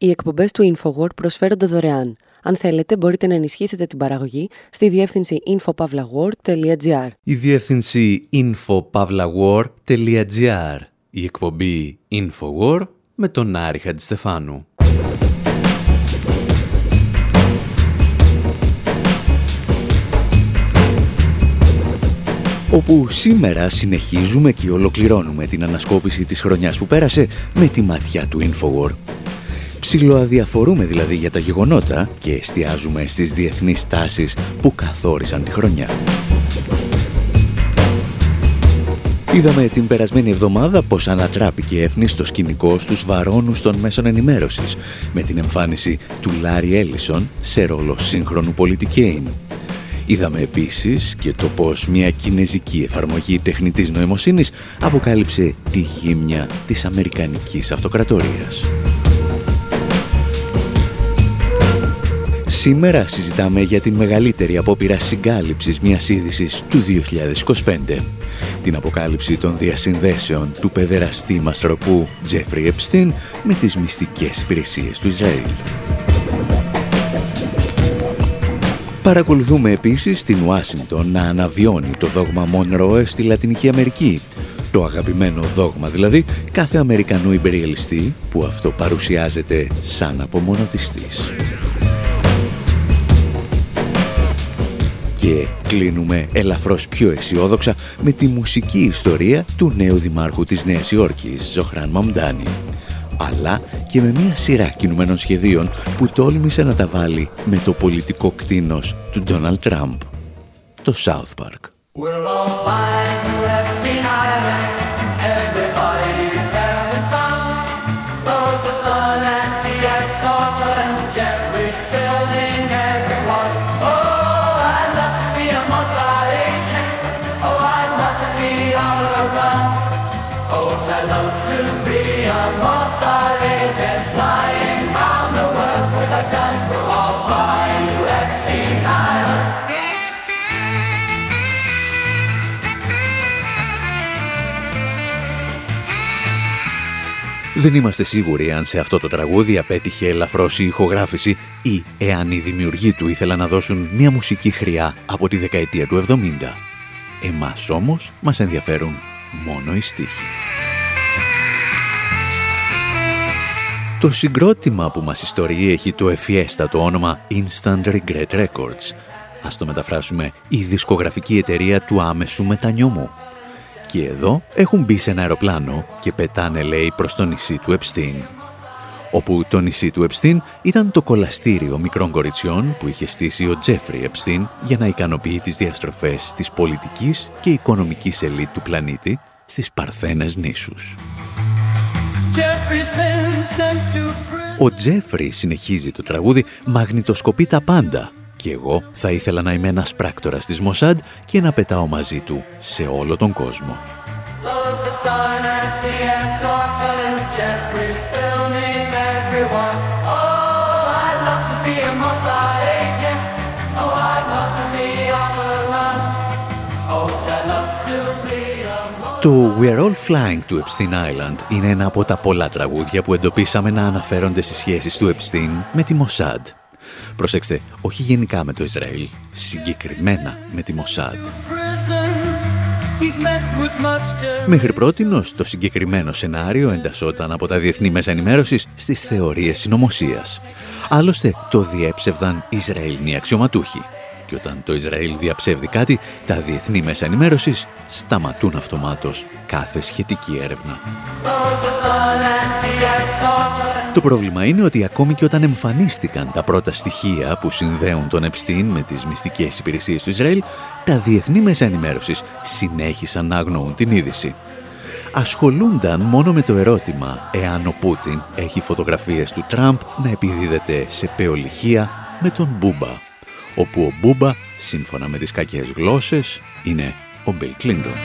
Οι εκπομπές του InfoWord προσφέρονται δωρεάν. Αν θέλετε, μπορείτε να ενισχύσετε την παραγωγή στη διεύθυνση infopavlagor.gr. Η διεύθυνση infopavlagor.gr. Η εκπομπή InfoWord με τον Άρη Χατζηστεφάνου. Όπου σήμερα συνεχίζουμε και ολοκληρώνουμε την ανασκόπηση της χρονιάς που πέρασε με τη ματιά του InfoWord. Ψιλοαδιαφορούμε δηλαδή για τα γεγονότα και εστιάζουμε στις διεθνείς τάσεις που καθόρισαν τη χρονιά. Είδαμε την περασμένη εβδομάδα πως ανατράπηκε εύνηστο σκηνικό στους βαρώνους των μέσων ενημέρωσης με την εμφάνιση του Λάρι Έλισον σε ρόλο σύγχρονου πολιτικέιν. Είδαμε επίσης και το πως μια κινεζική εφαρμογή τεχνητής νοημοσύνης αποκάλυψε τη γύμνια της Αμερικανικής Αυτοκρατορίας. Σήμερα συζητάμε για την μεγαλύτερη απόπειρα συγκάλυψης μιας είδησης του 2025. Την αποκάλυψη των διασυνδέσεων του παιδεραστή μαστροπού Τζέφρι Επστίν με τις μυστικές υπηρεσίες του Ισραήλ. Παρακολουθούμε επίσης την Ουάσιγκτον να αναβιώνει το δόγμα Μονρόε στη Λατινική Αμερική. Το αγαπημένο δόγμα δηλαδή κάθε Αμερικανού ιμπεριαλιστή που αυτό παρουσιάζεται σαν απομονωτιστής. Και κλείνουμε ελαφρώς πιο αισιόδοξα με τη μουσική ιστορία του νέου δημάρχου της Νέας Υόρκης, Ζωχράν Μαμντάνι. Αλλά και με μια σειρά κινουμένων σχεδίων που τόλμησε να τα βάλει με το πολιτικό κτήνος του Ντόναλντ Τραμπ, το South Park. Δεν είμαστε σίγουροι αν σε αυτό το τραγούδι απέτυχε ελαφρώς η ηχογράφηση ή εάν οι δημιουργοί του ήθελαν να δώσουν μια μουσική χρειά από τη δεκαετία του 70. Εμάς όμως μας ενδιαφέρουν μόνο οι στίχοι. Το συγκρότημα που μας ιστορεί έχει το ευφιέστατο όνομα Instant Regret Records. Ας το μεταφράσουμε η δισκογραφική εταιρεία του άμεσου μετανιωμού. Και εδώ έχουν μπει σε ένα αεροπλάνο και πετάνε, λέει, προς το νησί του Επστίν. Όπου το νησί του Επστίν ήταν το κολαστήριο μικρών κοριτσιών που είχε στήσει ο Τζέφρι Επστίν για να ικανοποιεί τις διαστροφές της πολιτικής και οικονομικής ελίτ του πλανήτη στις Παρθένες νήσους. Ο Τζέφρι, συνεχίζει το τραγούδι, μαγνητοσκοπεί τα πάντα και εγώ θα ήθελα να είμαι ένας πράκτορας της Μοσάντ και να πετάω μαζί του σε όλο τον κόσμο. Το We're All Flying to Epstein Island είναι ένα από τα πολλά τραγούδια που εντοπίσαμε να αναφέρονται στις σχέσεις του Epstein με τη Μοσάντ. Προσέξτε, όχι γενικά με το Ισραήλ, συγκεκριμένα με τη Μοσάντ. Μέχρι πρότινος το συγκεκριμένο σενάριο εντασσόταν από τα διεθνή μέσα ενημέρωσης στις θεωρίες συνωμοσίας. Άλλωστε το διέψευδαν Ισραηλινοί αξιωματούχοι. Και όταν το Ισραήλ διαψεύδει κάτι, τα διεθνή μέσα ενημέρωσης σταματούν αυτομάτως κάθε σχετική έρευνα. Το πρόβλημα είναι ότι ακόμη και όταν εμφανίστηκαν τα πρώτα στοιχεία που συνδέουν τον Επστίν με τις μυστικές υπηρεσίες του Ισραήλ, τα διεθνή μέσα ενημέρωσης συνέχισαν να αγνοούν την είδηση. Ασχολούνταν μόνο με το ερώτημα εάν ο Πούτιν έχει φωτογραφίες του Τραμπ να επιδίδεται σε πεολυχία με τον Μπούμπα, όπου ο Μπούμπα, σύμφωνα με τις κακές γλώσσες, είναι ο Μπιλ Κλίντον.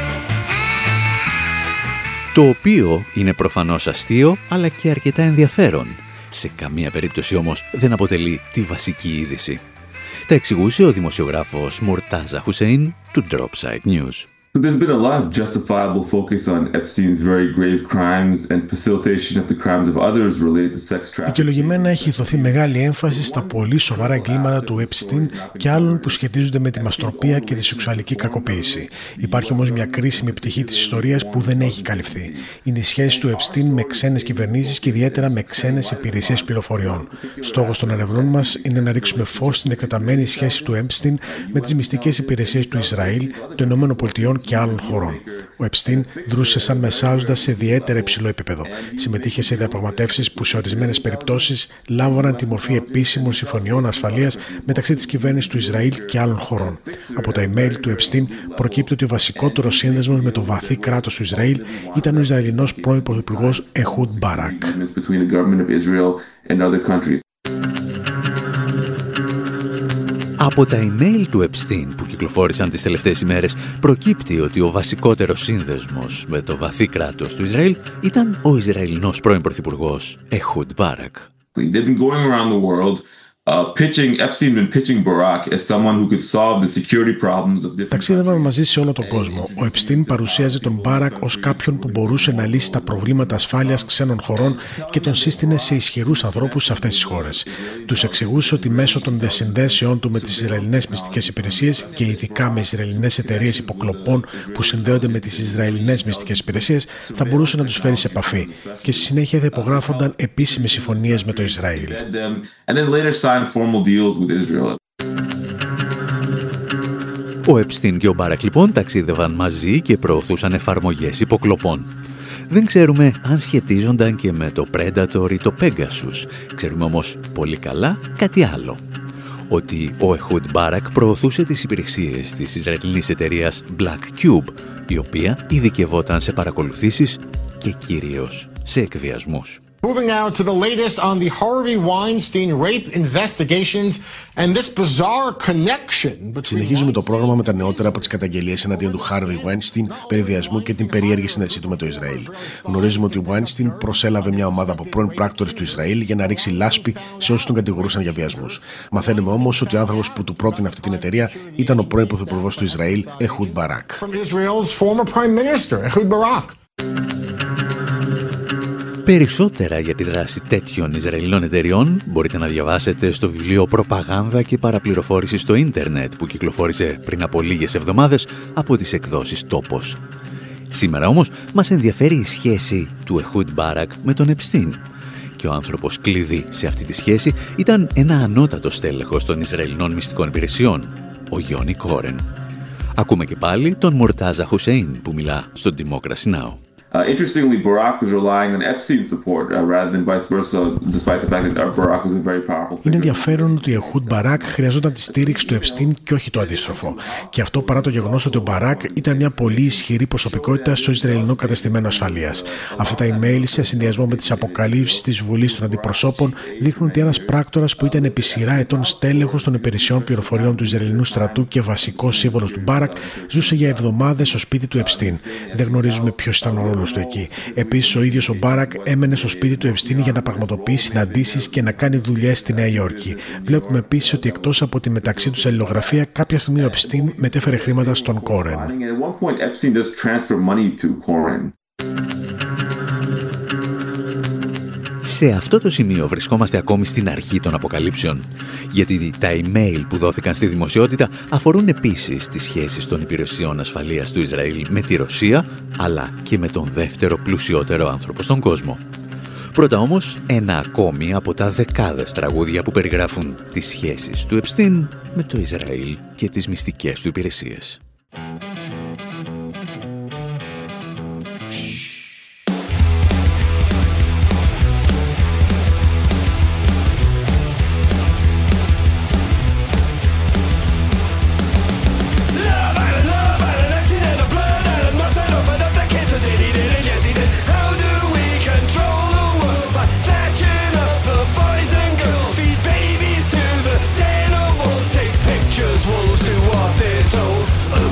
Το οποίο είναι προφανώς αστείο, αλλά και αρκετά ενδιαφέρον. Σε καμία περίπτωση όμως δεν αποτελεί τη βασική είδηση. Τα εξηγούσε ο δημοσιογράφος Μουρτάζα Χουσέιν του Dropsite News. So there's been a lot of justifiable focus on Epstein's very grave crimes and facilitation of the crimes of others related to sex trafficking. Δικαιολογημένα έχει δοθεί μεγάλη έμφαση στα πολύ σοβαρά εγκλήματα του Epstein και άλλων που σχετίζονται με τη μαστροπία και τη σεξουαλική κακοποίηση. Υπάρχει όμως μια κρίσιμη πτυχή της ιστορίας που δεν έχει καλυφθεί. Είναι η σχέση του Epstein με ξένες κυβερνήσεις και ιδιαίτερα με ξένες υπηρεσίες πληροφοριών. Στόχος των ερευνών μας είναι να ρίξουμε φως στην εκτεταμένη σχέση του Epstein με τις μυστικές υπηρεσίες του Ισραήλ, των ΗΠΑ και άλλων χωρών. Ο Epstein δρούσε σαν μεσάζοντας σε ιδιαίτερα υψηλό επίπεδο. Συμμετείχε σε διαπραγματεύσεις που σε ορισμένες περιπτώσεις λάμβαναν τη μορφή επίσημων συμφωνιών ασφαλείας μεταξύ της κυβέρνησης του Ισραήλ και άλλων χωρών. Από τα email του Epstein προκύπτει ότι ο βασικότερος σύνδεσμος με το βαθύ κράτος του Ισραήλ ήταν ο Ισραηλινός πρώην πρωθυπουργός Ehud Barak. Από τα email του Epstein που κυκλοφόρησαν τις τελευταίες ημέρες προκύπτει ότι ο βασικότερος σύνδεσμος με το βαθύ κράτος του Ισραήλ ήταν ο Ισραηλινός πρώην πρωθυπουργός Ehud Barak. They've been going around the world Epstein been pitching Barak as someone who could solve the security problems of different. Ταξίδευαμε μαζί σε όλο τον κόσμο. Ο Epstein παρουσίαζε τον Barak ως κάποιον που μπορούσε να λύσει τα προβλήματα ασφάλειας ξένων χωρών και τον σύστηνε σε ισχυρούς ανθρώπους σε αυτές τις χώρες. Τους εξηγούσε ότι μέσω των διασυνδέσεών του με τις Ισραηλινές μυστικές υπηρεσίες και ειδικά με Ισραηλινές εταιρείες υποκλοπών που συνδέονται με τις Ισραηλινές μυστικές υπηρεσίες θα μπορούσε να τους φέρει σε επαφή. Και στη συνέχεια θα υπογράφονταν επίσημες συμφωνίες με το Ισραήλ. Ο Epstein και ο Barak λοιπόν ταξίδευαν μαζί και προωθούσαν εφαρμογές υποκλοπών. Δεν ξέρουμε αν σχετίζονταν και με το Predator ή το Pegasus. Ξέρουμε όμως πολύ καλά κάτι άλλο. Ότι ο Ehud Barak προωθούσε τις υπηρεσίες της Ισραηλινής εταιρείας Black Cube, η οποία ειδικευόταν σε παρακολουθήσεις και κυρίως σε εκβιασμούς. Moving now to the latest on the Harvey Weinstein rape investigations and this bizarre connection. Συνεχίζουμε το πρόγραμμα με τα νεότερα από τις καταγγελίες εναντίον του Harvey Weinstein περί βιασμού και την περίεργη σύνδεσή του με το Ισραήλ. Γνωρίζουμε ότι ο Weinstein προσέλαβε μια ομάδα από πρώην πράκτορες του Ισραήλ για να ρίξει λάσπη σε όσους τον κατηγορούσαν για βιασμούς. Μαθαίνουμε όμως ότι ο άνθρωπος που του πρότεινε αυτή την εταιρεία ήταν ο πρώην πρωθυπουργός του Ισραήλ, Ehud Barak. Περισσότερα για τη δράση τέτοιων Ισραηλινών εταιριών μπορείτε να διαβάσετε στο βιβλίο «Προπαγάνδα και παραπληροφόρηση στο ίντερνετ» που κυκλοφόρησε πριν από λίγες εβδομάδες από τις εκδόσεις Τόπος. Σήμερα όμως μας ενδιαφέρει η σχέση του Ehud Barak με τον Epstein. Και ο άνθρωπος κλειδί σε αυτή τη σχέση ήταν ένα ανώτατο στέλεχος των Ισραηλινών μυστικών υπηρεσιών, ο Γιόνι Κόρεν. Ακούμε και πάλι τον Μορτάζα Χουσέιν που μιλά στο Democracy Now! Interestingly, Barak was relying on Epstein's support rather than vice versa, despite the fact that Barak was a very powerful figure. Είναι ενδιαφέρον ότι ο Ehud Barak χρειαζόταν τη στήριξη του Epstein και όχι το αντίστροφο. Και αυτό παρά το γεγονός ότι ο Barak ήταν μια πολύ ισχυρή προσωπικότητα στο Ισραηλινό κατεστημένο ασφαλείας. Αυτά τα email, σε συνδυασμό με τις αποκαλύψεις της Βουλής των Αντιπροσώπων, δείχνουν ότι ένας πράκτορας που ήταν επί σειρά ετών στέλεχος των υπηρεσιών πληροφοριών του Ισραηλινού στρατού και βασικός σύμβολος του Barak ζούσε για εβδομάδες στο σπίτι του Epstein. Δεν γνωρίζουμε ποιος ήταν ο ρόλος του εκεί. Επίσης, ο ίδιος ο Barak έμενε στο σπίτι του Epstein για να πραγματοποιήσει συναντήσεις και να κάνει δουλειές στη Νέα Υόρκη. Βλέπουμε επίσης ότι εκτός από τη μεταξύ τους αλληλογραφία, κάποια στιγμή ο Epstein μετέφερε χρήματα στον Κόρεν. Σε αυτό το σημείο βρισκόμαστε ακόμη στην αρχή των αποκαλύψεων, γιατί τα email που δόθηκαν στη δημοσιότητα αφορούν επίσης τις σχέσεις των υπηρεσιών ασφαλείας του Ισραήλ με τη Ρωσία, αλλά και με τον δεύτερο πλουσιότερο άνθρωπο στον κόσμο. Πρώτα όμως, ένα ακόμη από τα δεκάδες τραγούδια που περιγράφουν τις σχέσεις του Epstein με το Ισραήλ και τις μυστικές του υπηρεσίες. Wolves do what they're told.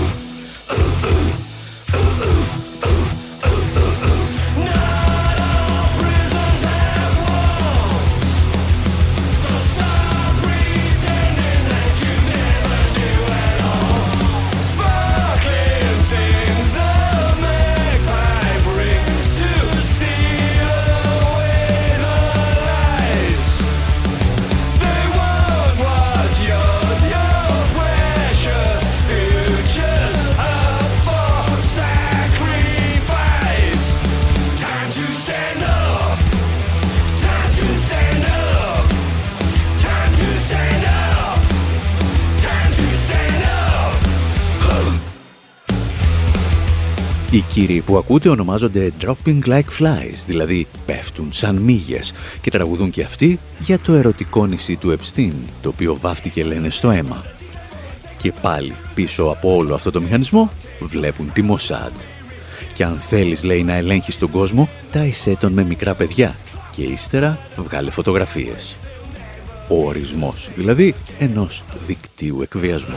Οι κύριοι που ακούτε ονομάζονται Dropping Like Flies, δηλαδή πέφτουν σαν μύγες, και τραγουδούν και αυτοί για το ερωτικό νησί του Επστίν, το οποίο βάφτηκε, λένε, στο αίμα. Και πάλι πίσω από όλο αυτό το μηχανισμό βλέπουν τη Μοσάντ. Και αν θέλεις, λέει, να ελέγχεις τον κόσμο, τάισέ τον με μικρά παιδιά και ύστερα βγάλε φωτογραφίες. Ο ορισμός δηλαδή ενός δικτύου εκβιασμού.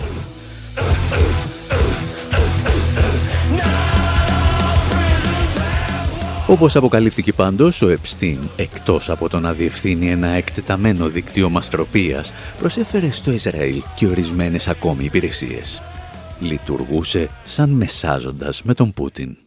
Όπως αποκαλύφθηκε πάντως, ο Επστίν, εκτός από το να διευθύνει ένα εκτεταμένο δίκτυο μαστροπίας, προσέφερε στο Ισραήλ και ορισμένες ακόμη υπηρεσίες. Λειτουργούσε σαν μεσάζοντας με τον Πούτιν.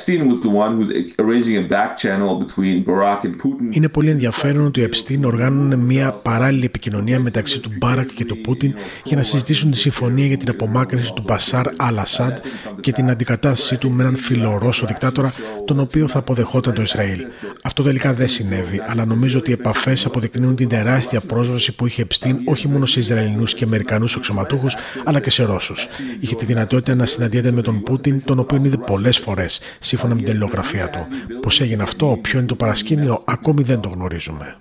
Είναι πολύ ενδιαφέρον ότι ο Επστίν οργάνωνε μια παράλληλη επικοινωνία μεταξύ του Μπάρακ και του Πούτιν για να συζητήσουν τη συμφωνία για την απομάκρυνση του Μπασάρ Αλ-Ασάντ και την αντικατάστασή του με έναν φιλορώσο δικτάτορα, τον οποίο θα αποδεχόταν το Ισραήλ. Αυτό τελικά δεν συνέβη, αλλά νομίζω ότι οι επαφές αποδεικνύουν την τεράστια πρόσβαση που είχε Επστίν όχι μόνο σε Ισραηλινούς και Αμερικανούς αξιωματούχους, αλλά και σε Ρώσους. Είχε τη δυνατότητα να συναντιέται με τον Πούτιν, τον οποίο είδε πολλές φορές, σύμφωνα με την αλληλογραφία του. Πώς έγινε αυτό, ποιο είναι το παρασκήνιο, ακόμη δεν το γνωρίζουμε.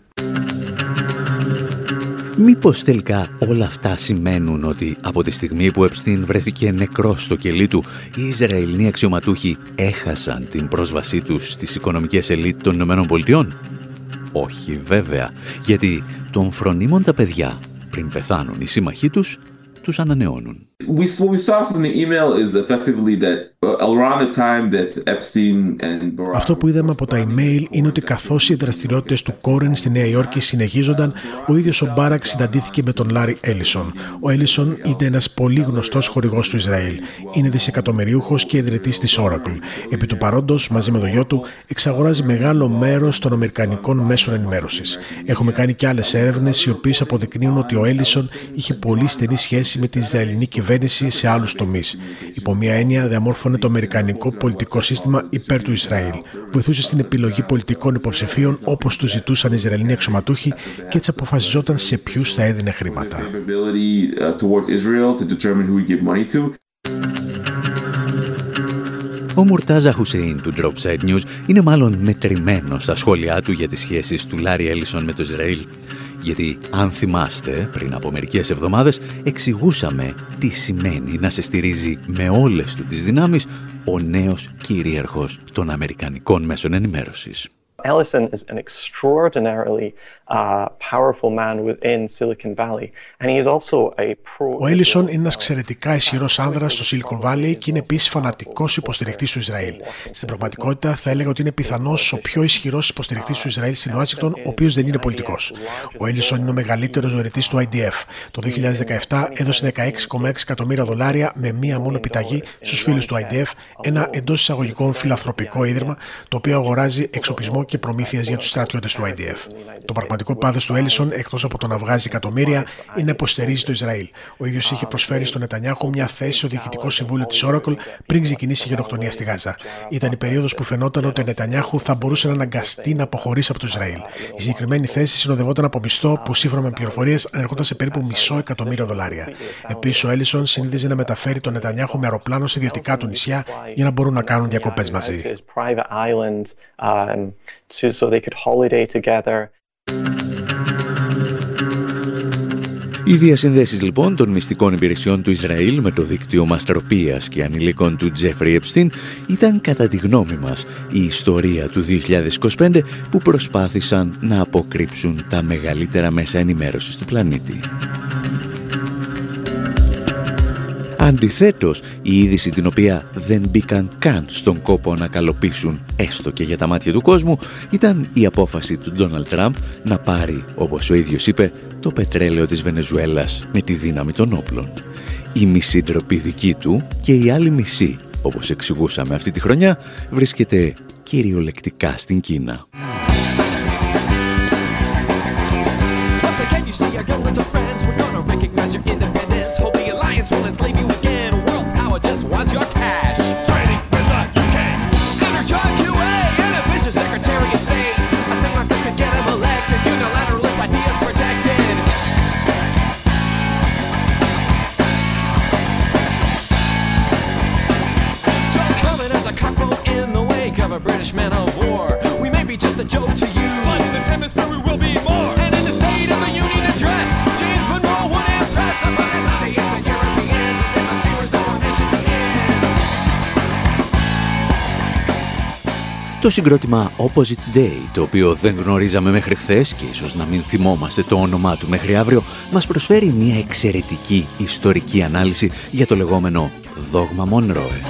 Μήπως τελικά όλα αυτά σημαίνουν ότι από τη στιγμή που ο Επστίν βρέθηκε νεκρός στο κελί του, οι Ισραηλινοί αξιωματούχοι έχασαν την πρόσβασή τους στις οικονομικές ελίτ των ΗΠΑ? Όχι βέβαια, γιατί των φρονίμων τα παιδιά, πριν πεθάνουν οι σύμμαχοί τους, τους ανανεώνουν. What we saw from the email is effectively that around the time that Epstein and Barak... Αυτό που είδαμε από τα email είναι ότι καθώς οι δραστηριότητες του Κόρεν στη Νέα Υόρκη συνεχίζονταν, ο ίδιος ο Μπάρακ συναντήθηκε με τον Λάρι Έλισον. Ο Έλισον είναι ένας πολύ γνωστός χορηγός του Ισραήλ. Είναι δισεκατομμυριούχος και ιδρυτής της Oracle. Επί του παρόντος, μαζί με το γιο του, εξαγοράζει μεγάλο μέρος των αμερικανικών μέσων ενημέρωσης. Έχουμε κάνει και άλλες έρευνες, οι οποίες αποδεικνύουν ότι ο Έλισον είχε πολύ στενή σχέση με την Ισραηλινή κυβέρνηση σε άλλους τομείς. Υπό μία έννοια, διαμόρφωνε το αμερικανικό πολιτικό σύστημα υπέρ του Ισραήλ. Βοηθούσε στην επιλογή πολιτικών υποψηφίων όπως του ζητούσαν οι Ισραηλινοί αξιωματούχοι και έτσι αποφασιζόταν σε ποιους θα έδινε χρήματα. Ο Μουρτάζα Χουσέιν του Dropside News είναι μάλλον μετρημένος στα σχόλιά του για τις σχέσεις του Λάρι Έλισον με το Ισραήλ. Γιατί, αν θυμάστε, πριν από μερικές εβδομάδες εξηγούσαμε τι σημαίνει να σε στηρίζει με όλες του τις δυνάμεις ο νέος κυρίαρχος των αμερικανικών μέσων ενημέρωσης. Ellison is an extraordinarily powerful man within Silicon Valley, and he is also a Ο Έλισον είναι ένας εξαιρετικά ισχυρός άνδρας στο Silicon Valley και είναι επίσης φανατικός υποστηρικτής του Ισραήλ. Στην πραγματικότητα, θα έλεγα ότι είναι πιθανώς ο πιο ισχυρός υποστηρικτής του Ισραήλ στην Ουάσιγκτον, ο οποίος δεν είναι πολιτικός. Ο Έλισον είναι ο μεγαλύτερος δωρητής του IDF. Το 2017 έδωσε $16,6 εκατομμύρια με μία μόνο επιταγή στους φίλους του IDF, ένα εντός εισαγωγικών φιλανθρωπικό ίδρυμα, το οποίο αγοράζει εξοπλισμό και προμήθειες για τους στρατιώτες του IDF. Το πραγματικό πάθος του Έλισον, εκτός από το να βγάζει εκατομμύρια, είναι να υποστηρίζει το Ισραήλ. Ο ίδιος είχε προσφέρει στον Νετανιάχου μια θέση στο διοικητικό συμβούλιο της Oracle πριν ξεκινήσει η γενοκτονία στη Γάζα. Ήταν η περίοδος που φαινόταν ότι ο Νετανιάχου θα μπορούσε να αναγκαστεί να αποχωρήσει από το Ισραήλ. Η συγκεκριμένη θέση συνοδευόταν από μισθό που, σύμφωνα με πληροφορίες, ανερχόταν σε περίπου $500,000. Επίσης, ο Έλισον συνήθιζε να μεταφέρει τον Νετανιάχου με αεροπλάνο σε ιδιωτικά του νησιά για να μπορούν να κάνουν διακοπές μαζί. So they could holiday together. Οι διασυνδέσεις λοιπόν των μυστικών υπηρεσιών του Ισραήλ με το δίκτυο μαστροπίας και ανηλίκων του Τζέφρι Επστίν ήταν, κατά τη γνώμη μας, η ιστορία του 2025 που προσπάθησαν να αποκρύψουν τα μεγαλύτερα μέσα ενημέρωσης του πλανήτη. Αντιθέτως, η είδηση την οποία δεν μπήκαν καν στον κόπο να καλοπίσουν έστω και για τα μάτια του κόσμου ήταν η απόφαση του Ντόναλντ Τραμπ να πάρει, όπως ο ίδιος είπε, το πετρέλαιο της Βενεζουέλας με τη δύναμη των όπλων. Η μισή ντροπή δική του και η άλλη μισή, όπως εξηγούσαμε αυτή τη χρονιά, βρίσκεται κυριολεκτικά στην Κίνα. Wants your cash. Trading with the UK. Energon QA and a vicious Secretary of State. A thing like this could get him elected. Unilateralist ideas protected. Don't come in as a cutthroat Το συγκρότημα Opposite Day, το οποίο δεν γνωρίζαμε μέχρι χθες και ίσως να μην θυμόμαστε το όνομά του μέχρι αύριο, μας προσφέρει μια εξαιρετική ιστορική ανάλυση για το λεγόμενο δόγμα Monroe.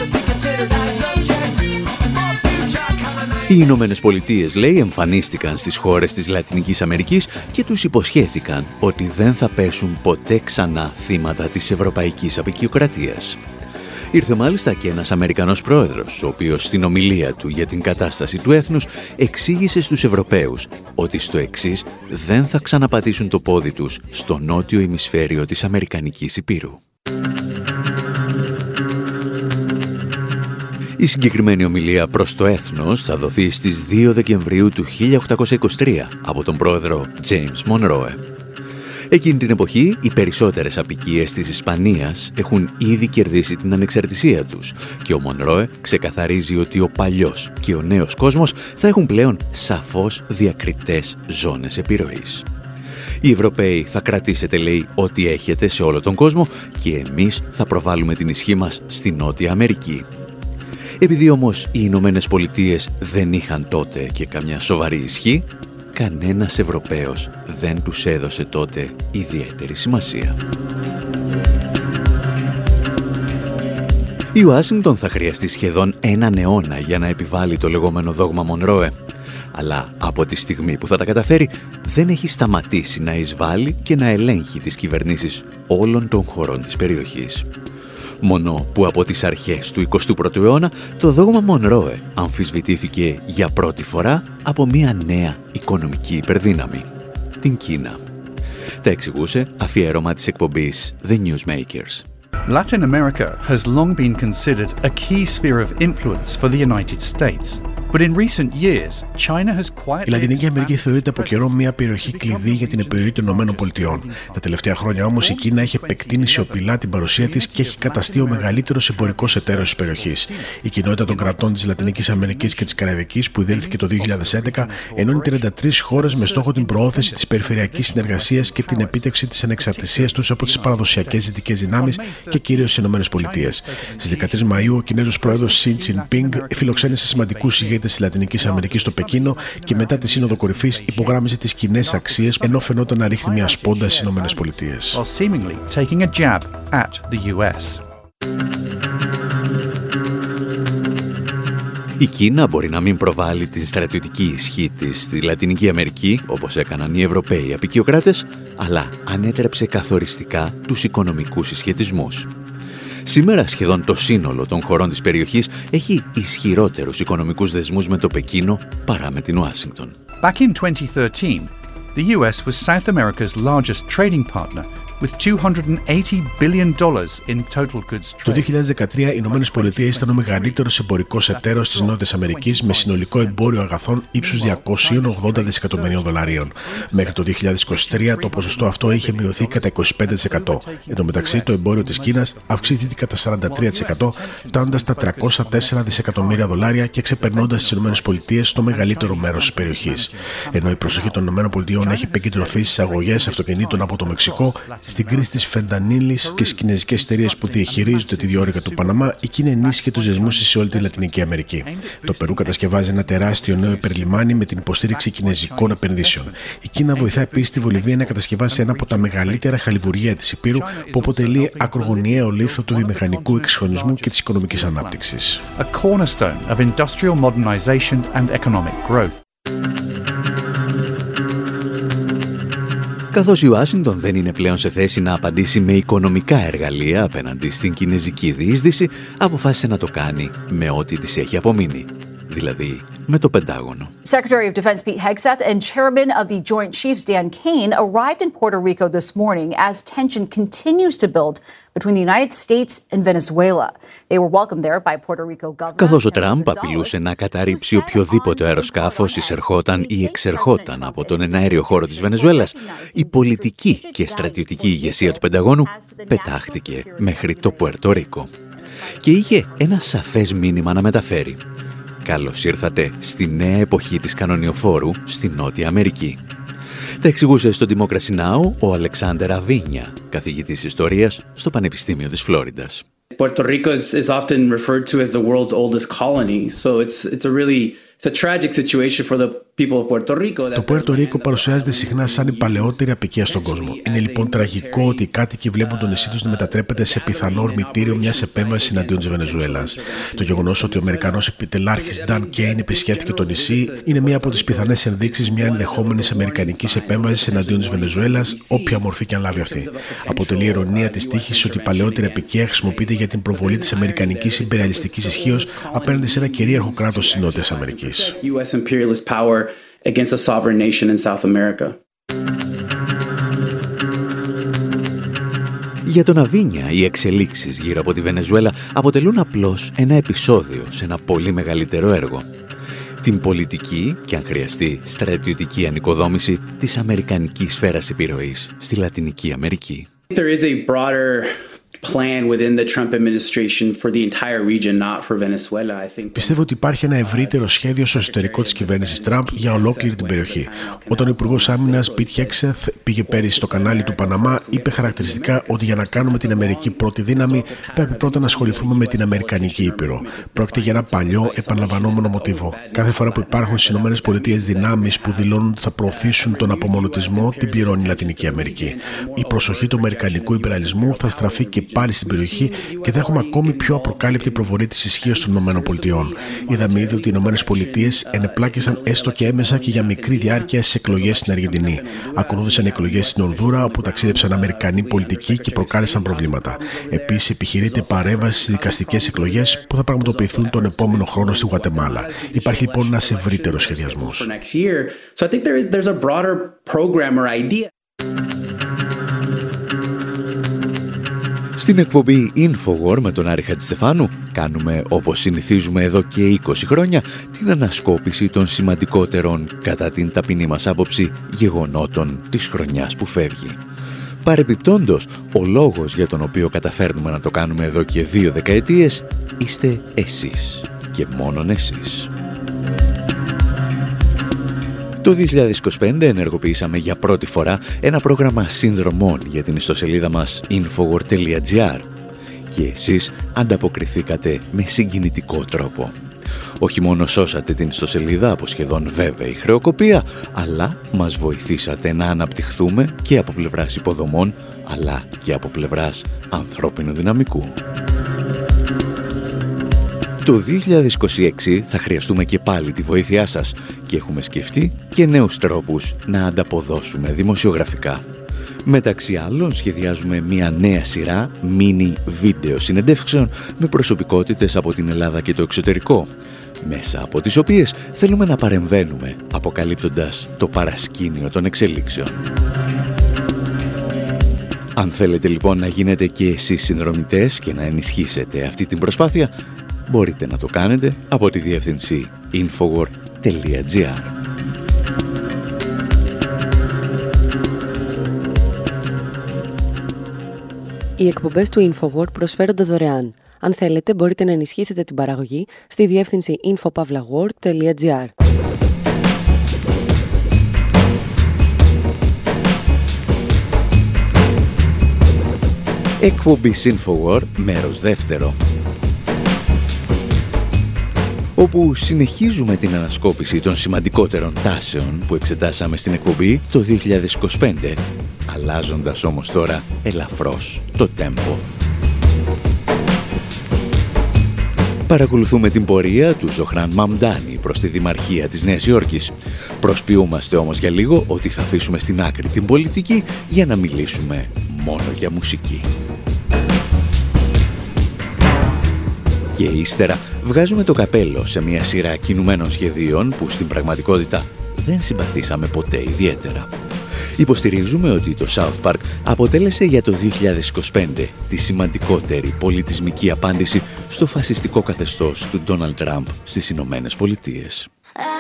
Οι Ηνωμένες Πολιτείες, λέει, εμφανίστηκαν στις χώρες της Λατινικής Αμερικής και τους υποσχέθηκαν ότι δεν θα πέσουν ποτέ ξανά θύματα της ευρωπαϊκής αποικιοκρατίας. Ήρθε μάλιστα και ένας Αμερικανός πρόεδρος, ο οποίος στην ομιλία του για την κατάσταση του έθνους εξήγησε στους Ευρωπαίους ότι στο εξής δεν θα ξαναπατήσουν το πόδι τους στο νότιο ημισφαίριο της Αμερικανικής Υπήρου. Η συγκεκριμένη ομιλία προς το έθνος θα δοθεί στις 2 Δεκεμβρίου του 1823 από τον πρόεδρο James Monroe. Εκείνη την εποχή, οι περισσότερες αποικίες της Ισπανίας έχουν ήδη κερδίσει την ανεξαρτησία τους και ο Μονρόε ξεκαθαρίζει ότι ο παλιός και ο νέος κόσμος θα έχουν πλέον σαφώς διακριτές ζώνες επιρροής. Οι Ευρωπαίοι θα κρατήσετε, λέει, ό,τι έχετε σε όλο τον κόσμο και εμείς θα προβάλλουμε την ισχύ μας στη Νότια Αμερική. Επειδή όμως οι Ηνωμένες Πολιτείες δεν είχαν τότε και καμιά σοβαρή ισχύ, κανένας Ευρωπαίος δεν τους έδωσε τότε ιδιαίτερη σημασία. Η Ουάσιγκτον θα χρειαστεί σχεδόν έναν αιώνα για να επιβάλλει το λεγόμενο δόγμα Μονρόε, αλλά από τη στιγμή που θα τα καταφέρει δεν έχει σταματήσει να εισβάλλει και να ελέγχει τις κυβερνήσεις όλων των χωρών της περιοχής. Μόνο που από τις αρχές του 21ου αιώνα το δόγμα Μονρόε αμφισβητήθηκε για πρώτη φορά από μια νέα οικονομική υπερδύναμη, την Κίνα. Τα εξηγούσε αφιέρωμα της εκπομπής The Newsmakers. Latin America has long been considered a key sphere of influence for the United States. But in recent years, China has quietly... Η Λατινική Αμερική θεωρείται από καιρό μια περιοχή κλειδί για την επιρροή των ΗΠΑ. Τα τελευταία χρόνια όμως η Κίνα έχει επεκτείνει σιωπηλά την παρουσία της και έχει καταστεί ο μεγαλύτερος εμπορικός εταίρος της περιοχής. Η κοινότητα των κρατών της Λατινικής Αμερικής και της Καραϊβικής, που ιδρύθηκε το 2011, ενώνει 33 χώρες με στόχο την προώθηση της περιφερειακής συνεργασίας και την επίτευξη της ανεξαρτησίας τους από τις παραδοσιακές δυτικές δυνάμεις και κυρίως τις ΗΠΑ. Στις 13 Μαΐου, ο Κινέζος πρόεδρος Xi Jinping φιλοξένησε σημαντικούς ηγέτες της Λατινικής Αμερικής στο Πεκίνο και μετά τη Σύνοδο Κορυφής υπογράμμιζε τις κοινές αξίες, ενώ φαινόταν να ρίχνει μια σπόντα στις ΗΠΑ. Η Κίνα μπορεί να μην προβάλλει την στρατιωτική ισχύ της στη Λατινική Αμερική, όπως έκαναν οι Ευρωπαίοι αποικιοκράτες, αλλά ανέτρεψε καθοριστικά τους οικονομικούς συσχετισμούς. Σήμερα σχεδόν το σύνολο των χωρών της περιοχής έχει ισχυρότερους οικονομικούς δεσμούς με το Πεκίνο παρά με την Ουάσιγκτον. Back in 2013, the US was South America's largest trading partner, with $280 billion in total goods trade. Το 2013 οι Ηνωμένες Πολιτείες ήταν ο μεγαλύτερος εμπορικός εταίρος της Νότιας Αμερικής με συνολικό εμπόριο αγαθών ύψους $280 δισεκατομμυρίων. Μέχρι το 2023 το ποσοστό αυτό είχε μειωθεί κατά 25%. Εν τω μεταξύ το εμπόριο της Κίνας αυξήθηκε κατά 43%, φτάνοντας στα $304 δισεκατομμύρια και ξεπερνώντας τις Ηνωμένες Πολιτείες στο μεγαλύτερο μέρος της περιοχής. Ενώ η προσοχή των Ηνωμένων Πολιτειών έχει επικεντρωθεί στις αγωγές αυτοκινήτων από το Μεξικό, στην κρίση της φεντανίλης και στις κινέζικες εταιρείες που διαχειρίζονται τη διόρυγα του Παναμά, η Κίνα ενίσχυε τους δεσμούς σε όλη τη Λατινική Αμερική. Το Περού κατασκευάζει ένα τεράστιο νέο υπερλιμάνι με την υποστήριξη κινέζικων επενδύσεων. Η Κίνα βοηθά επίσης τη Βολιβία να κατασκευάσει ένα από τα μεγαλύτερα χαλιβουργεία της Υπήρου, που αποτελεί ακρογωνιαίο λίθο του βιομηχανικού εξυγχρονισμού και της οικονομικής ανάπτυξης. Καθώς η Ουάσιγκτον δεν είναι πλέον σε θέση να απαντήσει με οικονομικά εργαλεία απέναντι στην κινέζικη διείσδυση, αποφάσισε να το κάνει με ό,τι της έχει απομείνει, δηλαδή με το Πεντάγωνο. Secretary of Defense Pete Hegseth and Chairman of the Joint Chiefs Dan Kane arrived in Puerto Rico this morning as tension continues to build between the United States and Venezuela. They were welcomed there by Puerto Rico governor. Καθώς ο Τραμπ απειλούσε να καταρρίψει οποιοδήποτε αεροσκάφος εισερχόταν ή εξερχόταν από τον εναέριο χώρο της Βενεζουέλας, η πολιτική και στρατιωτική ηγεσία του Πενταγώνου πετάχτηκε μέχρι το Πουέρτο Ρίκο. Και είχε ένα σαφές μήνυμα να μεταφέρει. Καλώς ήρθατε στη νέα εποχή της κανονιοφόρου στη Νότια Αμερική. Τα εξηγούσε στο Democracy Now! Ο Αλεξάντερ Αβίνια, καθηγητής ιστορίας στο Πανεπιστήμιο της Φλόριντας. Puerto Rico is often referred to as the world's oldest colony, so it's a really Το Πουέρτο Ρίκο παρουσιάζεται συχνά σαν η παλαιότερη απικία στον κόσμο. Είναι λοιπόν τραγικό ότι οι κάτοικοι βλέπουν το νησί τους να μετατρέπεται σε πιθανό ορμητήριο μιας επέμβασης εναντίον της Βενεζουέλας. Το γεγονός ότι ο Αμερικανός επιτελάρχης Νταν Κέιν επισκέφτηκε το νησί είναι μία από τις πιθανές ενδείξεις μια ενδεχόμενης αμερικανικής επέμβασης εναντίον της Βενεζουέλας, όποια μορφή και αν λάβει αυτή. Αποτελεί ειρωνία της τύχης ότι η παλαιότερη απικία χρησιμοποιείται για την προβολή της αμερικανικής ιμπεριαλιστικής ισχύως απέναντι σε ένα κυρίαρχο κράτος της Νότιας Αμερικής. Για τον Αβίνια, οι εξελίξεις γύρω από τη Βενεζουέλα αποτελούν απλώς ένα επεισόδιο σε ένα πολύ μεγαλύτερο έργο. Την πολιτική και, αν χρειαστεί, στρατιωτική ανοικοδόμηση της αμερικανικής σφαίρας επιρροής στη Λατινική Αμερική. Πιστεύω ότι υπάρχει ένα ευρύτερο σχέδιο στο εσωτερικό της κυβέρνησης Τραμπ για ολόκληρη την περιοχή. Όταν ο Υπουργός Άμυνας Πιτ Χέγκσεθ πήγε πέρυσι στο κανάλι του Παναμά, είπε χαρακτηριστικά ότι για να κάνουμε την Αμερική πρώτη δύναμη, πρέπει πρώτα να ασχοληθούμε με την Αμερικανική Ήπειρο. Πρόκειται για ένα παλιό, επαναλαμβανόμενο μοτίβο. Κάθε φορά που υπάρχουν στις ΗΠΑ δυνάμεις που δηλώνουν ότι θα προωθήσουν τον απομονωτισμό, την πληρώνει η Λατινική Αμερική. Η προσοχή του αμερικανικού υπεραλισμού θα στραφεί και πάλι στην περιοχή και θα έχουμε ακόμη πιο απροκάλυπτη προβολή της ισχύως των ΗΠΑ. Είδαμε ήδη ότι οι ΗΠΑ ενεπλάκησαν έστω και έμεσα και για μικρή διάρκεια στις εκλογές στην Αργεντινή. Ακολούθησαν οι εκλογές στην Ονδούρα, όπου ταξίδεψαν Αμερικανοί πολιτικοί και προκάλεσαν προβλήματα. Επίσης, επιχειρείται παρέμβαση στις δικαστικές εκλογές που θα πραγματοποιηθούν τον επόμενο χρόνο στη Γουατεμάλα. Υπάρχει λοιπόν ένας ευρύτερος σχεδιασμός. Στην εκπομπή Infowar με τον Άρη Χατζηστεφάνου κάνουμε, όπως συνηθίζουμε εδώ και 20 χρόνια, την ανασκόπηση των σημαντικότερων, κατά την ταπεινή μας άποψη, γεγονότων της χρονιάς που φεύγει. Παρεπιπτόντως, ο λόγος για τον οποίο καταφέρνουμε να το κάνουμε εδώ και 2 δεκαετίες είστε εσείς και μόνον εσείς. Το 2025 ενεργοποιήσαμε για πρώτη φορά ένα πρόγραμμα συνδρομών για την ιστοσελίδα μας infowar.gr και εσείς ανταποκριθήκατε με συγκινητικό τρόπο. Όχι μόνο σώσατε την ιστοσελίδα από σχεδόν βέβαιη χρεοκοπία, αλλά μας βοηθήσατε να αναπτυχθούμε και από πλευράς υποδομών, αλλά και από πλευράς ανθρώπινου δυναμικού. Το 2026 θα χρειαστούμε και πάλι τη βοήθειά σας και έχουμε σκεφτεί και νέους τρόπους να ανταποδώσουμε δημοσιογραφικά. Μεταξύ άλλων σχεδιάζουμε μια νέα σειρά mini βίντεο συνεντεύξεων με προσωπικότητες από την Ελλάδα και το εξωτερικό, μέσα από τις οποίες θέλουμε να παρεμβαίνουμε αποκαλύπτοντας το παρασκήνιο των εξελίξεων. Αν θέλετε λοιπόν να γίνετε και εσείς συνδρομητές και να ενισχύσετε αυτή την προσπάθεια, μπορείτε να το κάνετε από τη διεύθυνση infowar.gr. Οι εκπομπές του Infowar προσφέρονται δωρεάν. Αν θέλετε, μπορείτε να ενισχύσετε την παραγωγή στη διεύθυνση infopavlagor.gr. Εκπομπή Infowar, μέρος δεύτερο, όπου συνεχίζουμε την ανασκόπηση των σημαντικότερων τάσεων που εξετάσαμε στην εκπομπή το 2025, αλλάζοντας όμως τώρα ελαφρώς το τέμπο. Παρακολουθούμε την πορεία του Ζωχράν Μαμντάνη προς τη Δημαρχία της Νέας Υόρκης. Προσποιούμαστε όμως για λίγο ότι θα αφήσουμε στην άκρη την πολιτική για να μιλήσουμε μόνο για μουσική. Και ύστερα βγάζουμε το καπέλο σε μια σειρά κινουμένων σχεδίων που στην πραγματικότητα δεν συμπαθήσαμε ποτέ ιδιαίτερα. Υποστηρίζουμε ότι το South Park αποτέλεσε για το 2025 τη σημαντικότερη πολιτισμική απάντηση στο φασιστικό καθεστώς του Ντόναλντ Τραμπ στις Ηνωμένες Πολιτείες.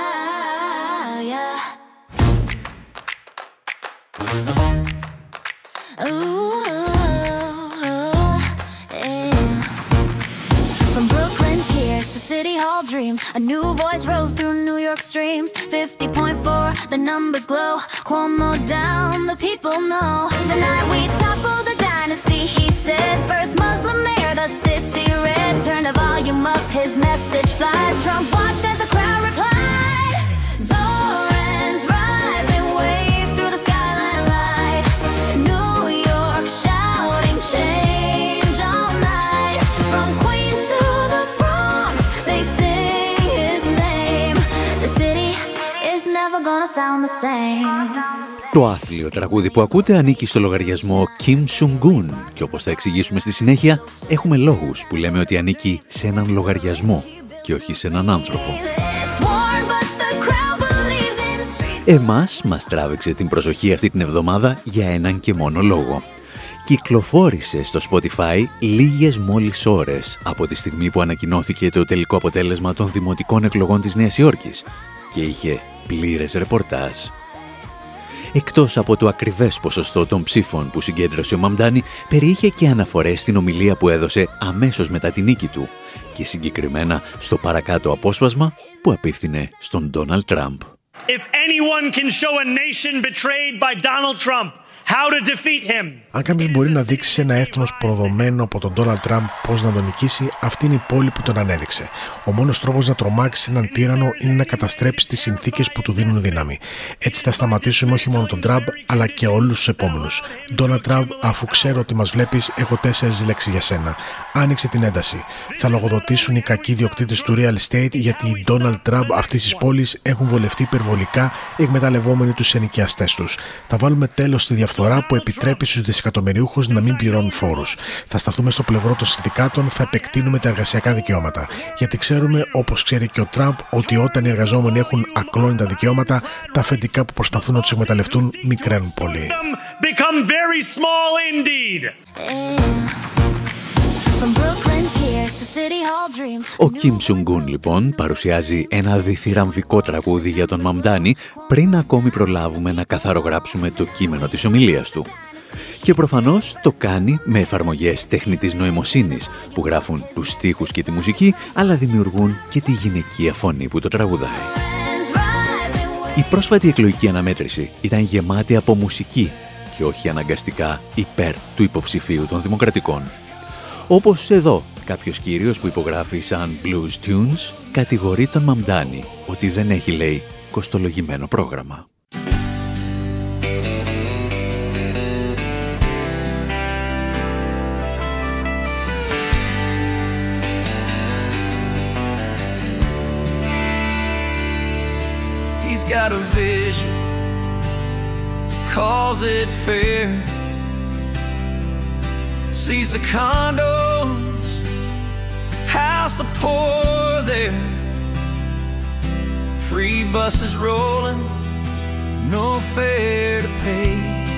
Dream. A new voice rose through New York streams. 50.4, the numbers glow. Cuomo down, the people know. Tonight we topple the dynasty, he said. First Muslim mayor, the city red. Turn the volume up, his message flies. Trump watched as the crowd replied. line. Το άθλιο τραγούδι που ακούτε ανήκει στο λογαριασμό Kim Sung-gun και όπως θα εξηγήσουμε στη συνέχεια, έχουμε λόγους που λέμε ότι ανήκει σε έναν λογαριασμό και όχι σε έναν άνθρωπο. Εμάς μας τράβηξε την προσοχή αυτή την εβδομάδα για έναν και μόνο λόγο. Κυκλοφόρησε στο Spotify λίγες μόλις ώρες από τη στιγμή που ανακοινώθηκε το τελικό αποτέλεσμα των δημοτικών εκλογών της Νέας Υόρκης και είχε πλήρες ρεπορτάζ. Εκτός από το ακριβές ποσοστό των ψήφων που συγκέντρωσε ο Μαμντάνι, περιείχε και αναφορές στην ομιλία που έδωσε αμέσως μετά τη νίκη του και συγκεκριμένα στο παρακάτω απόσπασμα που απίφθινε στον Ντόναλντ Τραμπ. If anyone can show a nation betrayed by Donald Trump how to defeat him. Αν κάποιος μπορεί να δείξει σε ένα έθνος προδομένο από τον Ντόναλντ Τραμπ πώς να τον νικήσει, αυτή είναι η πόλη που τον ανέδειξε. Ο μόνος τρόπος να τρομάξει έναν τύραννο είναι να καταστρέψει τις συνθήκες που του δίνουν δύναμη. Έτσι θα σταματήσουμε όχι μόνο τον Τραμπ, αλλά και όλους τους επόμενους. Ντόναλντ Τραμπ, αφού ξέρω ότι μας βλέπεις, έχω 4 λέξεις για σένα. Άνοιξε την ένταση. Θα λογοδοτήσουν οι κακοί ιδιοκτήτες του real estate γιατί οι Ντόναλντ Τραμπ αυτής της πόλης έχουν βολευτεί υπερβολικά εκμεταλλευόμενοι τους ενοικιαστές τους. Θα βάλουμε τέλος στη διαφθορά που επιτρέπει στους δισεκατομμυριούχους να μην πληρώνουν φόρους. Θα σταθούμε στο πλευρό των συνδικάτων, θα επεκτείνουμε τα εργασιακά δικαιώματα. Γιατί ξέρουμε, όπως ξέρει και ο Τραμπ, ότι όταν οι εργαζόμενοι έχουν ακλόνητα δικαιώματα, τα αφεντικά που προσπαθούν να τους εκμεταλλευτούν μικραίνουν πολύ. Ο Kim Sung-gun λοιπόν παρουσιάζει ένα διθυραμβικό τραγούδι για τον Μαμντάνι πριν ακόμη προλάβουμε να καθαρογράψουμε το κείμενο της ομιλίας του. Και προφανώς το κάνει με εφαρμογές τεχνητής νοημοσύνης που γράφουν τους στίχους και τη μουσική, αλλά δημιουργούν και τη γυναικεία φωνή που το τραγουδάει. Η πρόσφατη εκλογική αναμέτρηση ήταν γεμάτη από μουσική και όχι αναγκαστικά υπέρ του υποψηφίου των Δημοκρατικών. Όπως εδώ, κάποιος κύριος που υπογράφει σαν Blues Tunes κατηγορεί τον Μαμντάνι ότι δεν έχει, λέει, κοστολογημένο πρόγραμμα. He's got a vision, calls it fair. Sees the condos, house the poor there. Free buses rolling, no fare to pay.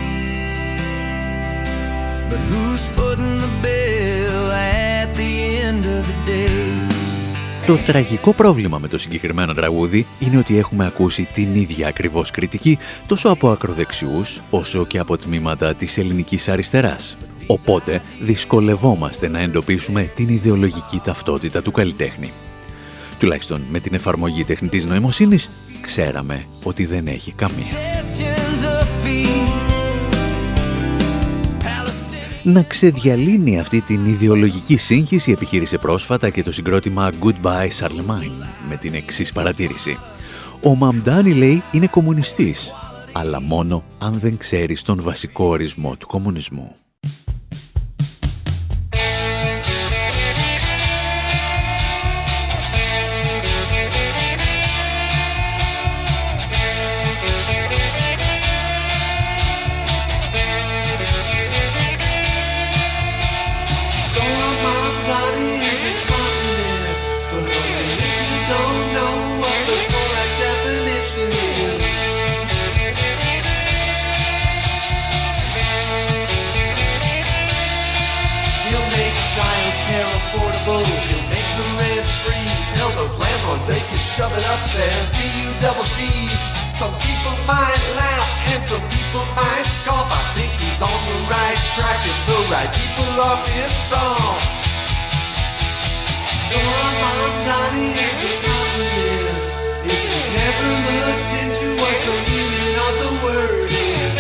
But who's footing the bill at the end of the day? Το τραγικό πρόβλημα με το συγκεκριμένο τραγούδι είναι ότι έχουμε ακούσει την ίδια ακριβώς κριτική τόσο από ακροδεξιούς όσο και από τμήματα της ελληνικής αριστεράς. Οπότε δυσκολευόμαστε να εντοπίσουμε την ιδεολογική ταυτότητα του καλλιτέχνη. Τουλάχιστον με την εφαρμογή τεχνητής νοημοσύνης ξέραμε ότι δεν έχει καμία. Να ξεδιαλύνει αυτή την ιδεολογική σύγχυση επιχείρησε πρόσφατα και το συγκρότημα Goodbye Charlemagne με την εξής παρατήρηση. Ο Μαμντάνι, λέει, είναι κομμουνιστής, αλλά μόνο αν δεν ξέρεις τον βασικό ορισμό του κομμουνισμού. They can shove it up there, B-U-double-T's. Some people might laugh and some people might scoff. I think he's on the right track if the right people are pissed off. So I'm Donnie is a communist. If you've never looked into what the meaning of the word is.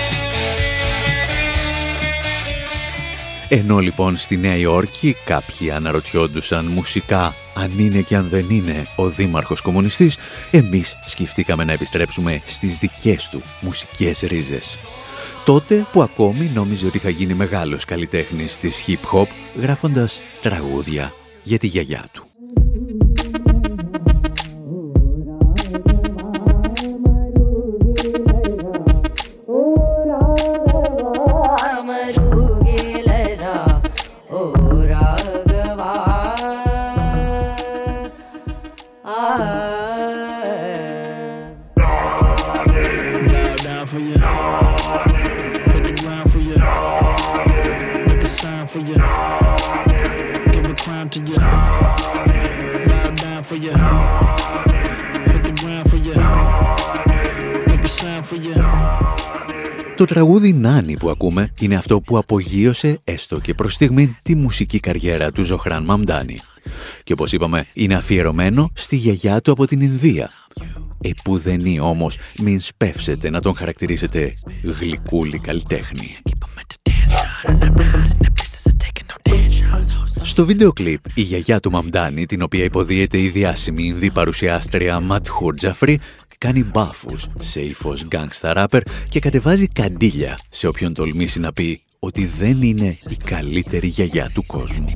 Ενώ λοιπόν στη Νέα Υόρκη κάποιοι αναρωτιόντουσαν μουσικά αν είναι και αν δεν είναι ο δήμαρχος κομμουνιστής, εμείς σκεφτήκαμε να επιστρέψουμε στις δικές του μουσικές ρίζες. Τότε που ακόμη νόμιζε ότι θα γίνει μεγάλος καλλιτέχνης της hip-hop γράφοντας τραγούδια για τη γιαγιά του. Το τραγούδι «Νάνι» που ακούμε είναι αυτό που απογείωσε έστω και προς στιγμή τη μουσική καριέρα του Ζοχράν Μαμντάνι. Και όπως είπαμε είναι αφιερωμένο στη γιαγιά του από την Ινδία. Επουδενή όμως μην σπεύσετε να τον χαρακτηρίσετε γλυκούλη καλλιτέχνη. Στο βίντεο κλιπ η γιαγιά του Μαμντάνι, την οποία υποδίεται η διάσημη Ινδή παρουσιάστρια Ματχούρ Τζαφρί, κάνει μπάφους σε ύφος γκάνγκστα ράπερ και κατεβάζει καντήλια σε όποιον τολμήσει να πει ότι δεν είναι η καλύτερη γιαγιά του κόσμου.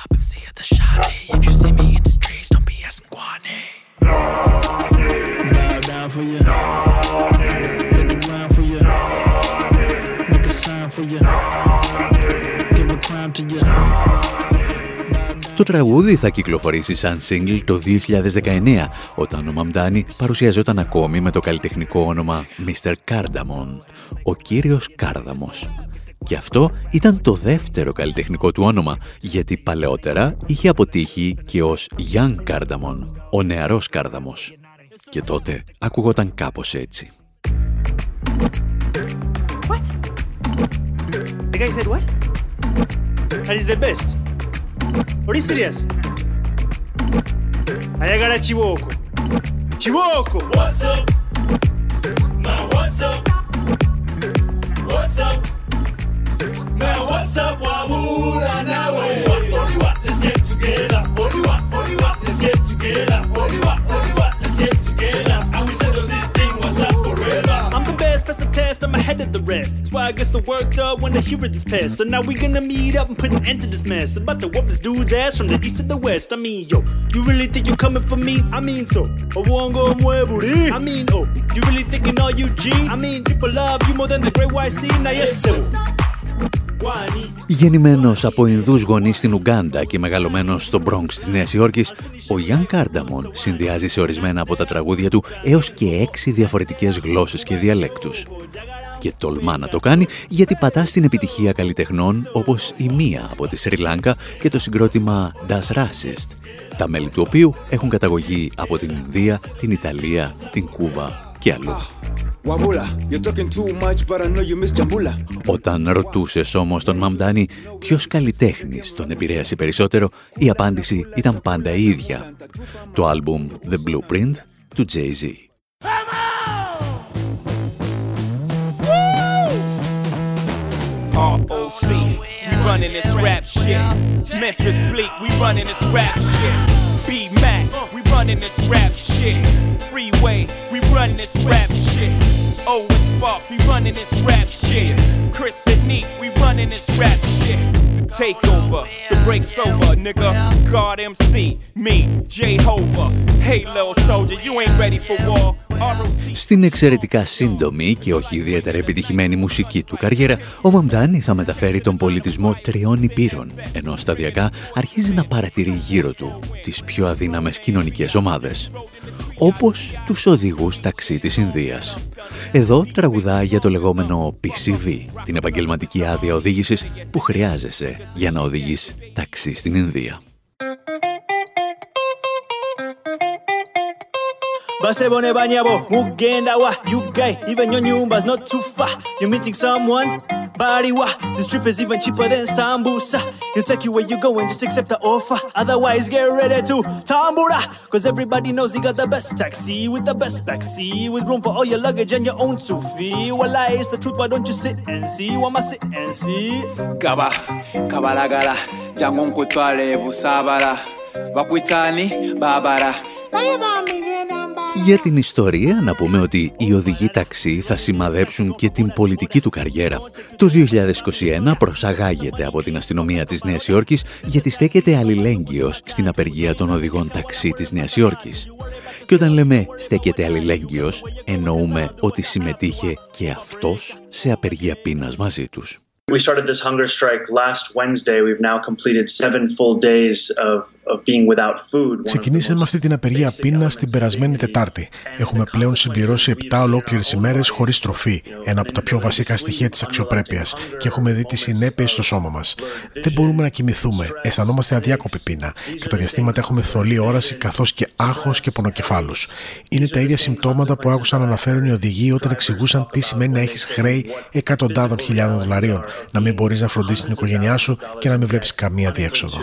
Το τραγούδι θα κυκλοφορήσει σαν single το 2019, όταν ο Μαμντάνι παρουσιαζόταν ακόμη με το καλλιτεχνικό όνομα Mr. Cardamom, ο κύριος Κάρδαμος. Και αυτό ήταν το δεύτερο καλλιτεχνικό του όνομα, γιατί παλαιότερα είχε αποτύχει και ως Young Cardamom, ο νεαρός Κάρδαμος. Και τότε ακούγονταν κάπως έτσι. What? The guy said what? That is the best. Are you serious? Ayagara Chiwoko. Chiwoko! What's up? Now what's up? What's up? Now what's up? Wahula now. What? Let's get together. What? Let's get together. What? Let's get together. And we settle this thing once and forever. I'm the best, press the test, I'm ahead of the rest. That's why I guess the work up when the hero this past. So now we gonna meet up and put an end to this mess. About to whoop this dude's ass from the east to the west. I mean, yo, you really think you coming for me? I mean, so. I mean, oh, you really thinking all you G? I mean, people love you more than the great white sea. Now yes, sir. Γεννημένος από Ινδούς γονείς στην Ουγκάντα και μεγαλωμένος στο Bronx της Νέας Υόρκης, ο Young Cardamom συνδυάζει σε ορισμένα από τα τραγούδια του έως και 6 διαφορετικές γλώσσες και διαλέκτους. Και τολμά να το κάνει γιατί πατά στην επιτυχία καλλιτεχνών όπως η Μία από τη Σρι Λάνκα και το συγκρότημα Das Racist, τα μέλη του οποίου έχουν καταγωγή από την Ινδία, την Ιταλία, την Κούβα και αλλού. Όταν ρωτούσες όμως τον Μαμντάνι ποιος καλλιτέχνης τον επηρέασε περισσότερο, η απάντηση ήταν πάντα η ίδια. Το άλμπουμ The Blueprint του Jay-Z. ROC, we running this rap shit. Memphis Bleak, we running this rap shit. B-Mac, we running this rap shit. Freeway, we running this rap shit. Owen Sparks, we running this rap shit. Chris and Neat, we running this rap shit. Take over, the break's over, nigga. God MC, me, Jehovah. Hey, little soldier, you ain't ready for war. Στην εξαιρετικά σύντομη και όχι ιδιαίτερα επιτυχημένη μουσική του καριέρα, ο Μαμντάνι θα μεταφέρει τον πολιτισμό 3 υπήρων, ενώ σταδιακά αρχίζει να παρατηρεί γύρω του τις πιο αδύναμες κοινωνικές ομάδες, όπως τους οδηγούς ταξί της Ινδίας. Εδώ τραγουδά για το λεγόμενο PCV, την επαγγελματική άδεια οδήγησης που χρειάζεσαι για να οδηγείς ταξί στην Ινδία. Base bone bañabo, mugenda wa, you gay, even your nyumba's not too far. You're meeting someone, body wa, this trip is even cheaper than sambusa. He'll take you where you go and just accept the offer. Otherwise, get ready to tambura, cause everybody knows he got the best taxi with the best backseat, with room for all your luggage and your own sufi. Well, it's the truth, why don't you sit and see? Why must sit and see? Kaba, kabalagala, jangon kutwale busabara, wakwitani babara. Για την ιστορία να πούμε ότι οι οδηγοί ταξί θα σημαδέψουν και την πολιτική του καριέρα. Το 2021 προσαγάγεται από την αστυνομία της Νέας Υόρκης γιατί στέκεται αλληλέγγυος στην απεργία των οδηγών ταξί της Νέας Υόρκης. Και όταν λέμε στέκεται αλληλέγγυος, εννοούμε ότι συμμετείχε και αυτός σε απεργία πείνας μαζί τους. We started this hunger strike last Wednesday. We've now completed 7 full days of being without food. Ξεκινήσαμε αυτή την απεργία πείνας την περασμένη Τετάρτη. Έχουμε πλέον συμπληρώσει 7 ολόκληρες ημέρες χωρίς τροφή, ένα από τα πιο βασικά στοιχεία της αξιοπρέπειας, και έχουμε δει τις συνέπειες στο σώμα μας. Δεν μπορούμε να κοιμηθούμε, αισθανόμαστε αδιάκοπη πείνα. Κατά διαστήματα έχουμε θολή όραση καθώς και άγχος και πονοκεφάλους. Είναι τα ίδια συμπτώματα που άκουσαν να αναφέρουν οι οδηγοί όταν εξηγούσαν τι σημαίνει να έχεις χρέη εκατοντάδων χιλιάδων δολαρίων, να μην μπορείς να φροντίσεις την οικογένειά σου και να μην βλέπεις καμία διέξοδο.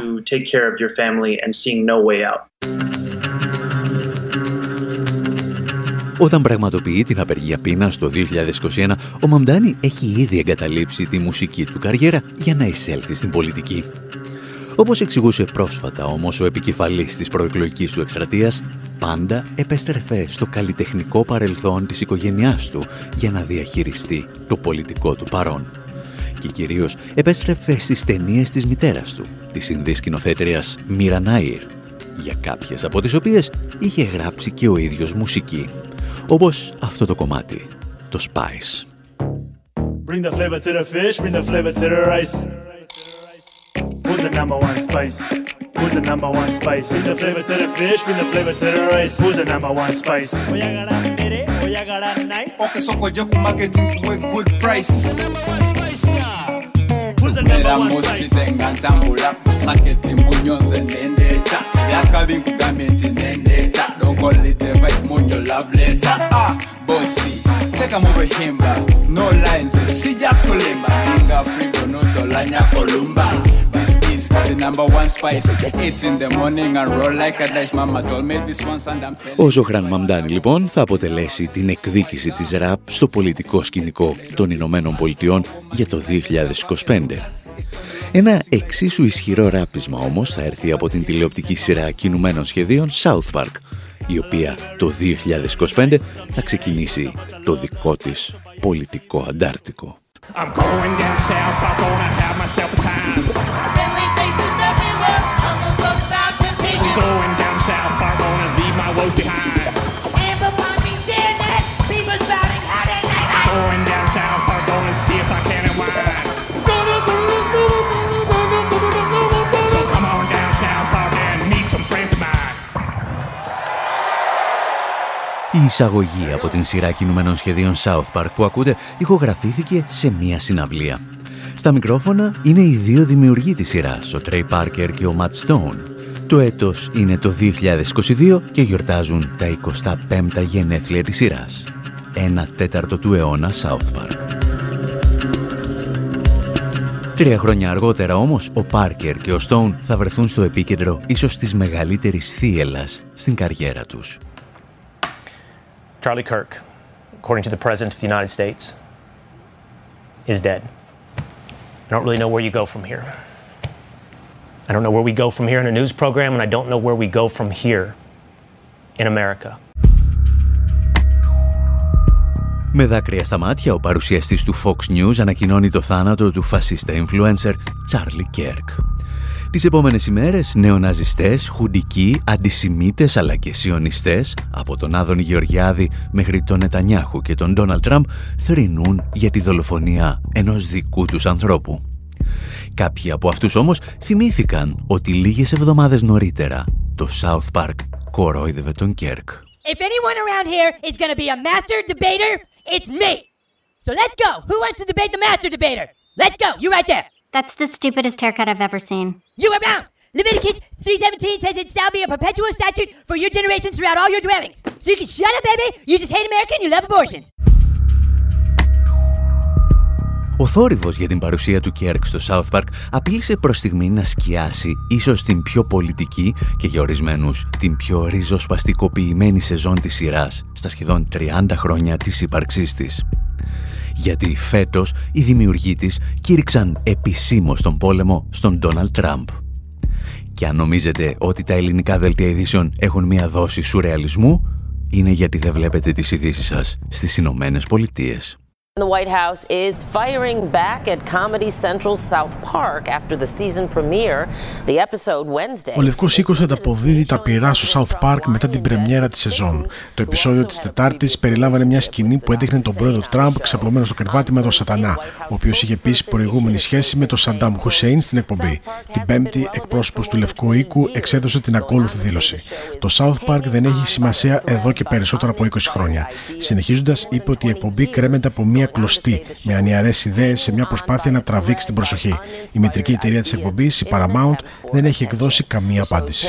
Όταν πραγματοποιεί την απεργία πείνας το 2021, ο Μαμντάνι έχει ήδη εγκαταλείψει τη μουσική του καριέρα για να εισέλθει στην πολιτική. Όπως εξηγούσε πρόσφατα όμως ο επικεφαλής της προεκλογικής του εκστρατείας, πάντα επέστρεφε στο καλλιτεχνικό παρελθόν της οικογένειάς του για να διαχειριστεί το πολιτικό του παρόν. Και κυρίως επέστρεφε στις ταινίες της μητέρας του, της Ινδής σκηνοθέτριας Μίρα Νάιρ, για κάποιες από τις οποίες είχε γράψει και ο ίδιος μουσική. Όπως αυτό το κομμάτι, το Spice. Bring the flavor to the fish, bring the flavor to the rice. Who's the number one spice? Who's the number one spice? Bring the flavor to the fish, bring the flavor to the rice. Who's the number one spice? Oyagara mere, oyagara nice. Okay, so go joku marketing with good price. Who's the number one spice? Who's the number one spice? Tenga tambula, saketi munyonze nendeta. Yakabi kugamenti nendeta. Don't go lite right munyo love letter. Bossy, take a move himba. No lines, sija kulimba. Inga frigo no tolanya kolumba. This is the number one spice. It's in the morning and roll like a dice. Mama told me this once and I'm telling. Ο Ζωχράν Μαμντάνι λοιπόν θα αποτελέσει την εκδίκηση της ραπ στο πολιτικό σκηνικό των Ηνωμένων Πολιτειών για το 2025. Ένα εξίσου ισχυρό ράπισμα όμως θα έρθει από την τηλεοπτική σειρά κινουμένων σχεδίων South Park, η οποία το 2025 θα ξεκινήσει το δικό της πολιτικό αντάρτικο. I'm going down south, I'm gonna have myself a time. Friendly faces everywhere, Uncle Buck's about temptation. I'm going down south, I'm gonna leave my woes behind. And upon me dead net, people spouting how they like. I'm going down south, I'm gonna see if I can unwind. So come on down south, Park and meet some friends of mine. Η εισαγωγή από την σειρά κινουμένων σχεδίων South Park που ακούτε ηχογραφήθηκε σε μία συναυλία. Στα μικρόφωνα είναι οι δύο δημιουργοί της σειράς, ο Trey Parker και ο Matt Stone. Το έτος είναι το 2022 και γιορτάζουν τα 25τα γενέθλια της σειράς. 1/4 του αιώνα South Park. 3 χρόνια αργότερα όμως, ο Parker και ο Stone θα βρεθούν στο επίκεντρο ίσως της μεγαλύτερης θύελλας στην καριέρα τους. Charlie Kirk, according to the President of the United States, is dead. I don't really know where you go from here. I don't know where we go from here in a news program, and I don't know where we go from here in America. Με δάκρυα στα μάτια, ο παρουσιαστής του Fox News ανακοινώνει το θάνατο του φασίστα influencer Charlie Kirk. Τις επόμενες ημέρες, νεοναζιστές, χουντικοί, αντισημίτες αλλά και σιωνιστές, από τον Άδωνη Γεωργιάδη μέχρι τον Νετανιάχου και τον Ντόναλντ Τραμπ, θρηνούν για τη δολοφονία ενός δικού τους ανθρώπου. Κάποιοι από αυτούς όμως θυμήθηκαν ότι λίγες εβδομάδες νωρίτερα το South Park κορόιδευε τον Κέρκ. If anyone around here is going to be a master debater, it's me. So let's go. Who wants to debate the master debater? Let's go. You right there. That's the stupidest haircut I've ever seen. You around. Leviticus 3:17 says it shall be a perpetual statute for your generations throughout all your dwellings. So you can shut up, baby. You just hate America and you love abortions. Ο θόρυβος για την παρουσία του Κέρκ στο South Park απείλησε προς στιγμή να σκιάσει ίσως την πιο πολιτική και για ορισμένους την πιο ριζοσπαστικοποιημένη σεζόν της σειράς στα σχεδόν 30 χρόνια της ύπαρξής της. Γιατί φέτος οι δημιουργοί της κήρυξαν επισήμως τον πόλεμο στον Ντόναλντ Τραμπ. Και αν νομίζετε ότι τα ελληνικά δελτία ειδήσεων έχουν μία δόση σουρεαλισμού, είναι γιατί δεν βλέπετε τις ειδήσεις σας στις Ηνωμένες Πολιτείες. The White House is firing back at Comedy Central South Park after the season premiere. The episode Wednesday. Ο Λευκός Οίκος ανταποδίδει τα πυρά στο South Park μετά την πρεμιέρα της σεζόν. Το επεισόδιο της Τετάρτης περιλάμβανε μια σκηνή που έδειχνε τον πρόεδρο Τραμπ ξαπλωμένο στο κρεβάτι με τον Σατανά, ο οποίος είχε επίσης προηγούμενη σχέση με τον Σαντάμ Χουσέιν στην εκπομπή. Την Πέμπτη, εκπρόσωπος του Λευκού Οίκου εξέδωσε την ακόλουθη δήλωση. Το South Park δεν έχει σημασία εδώ και περισσότερα από 20 χρόνια. Συνεχίζοντας, είπε ότι η εκπομπή κρέμεται από μια κλωστή, με ανιαρές ιδέες σε μια προσπάθεια να τραβήξει την προσοχή. Η μητρική εταιρεία της εκπομπής, η Paramount, δεν έχει εκδώσει καμία απάντηση.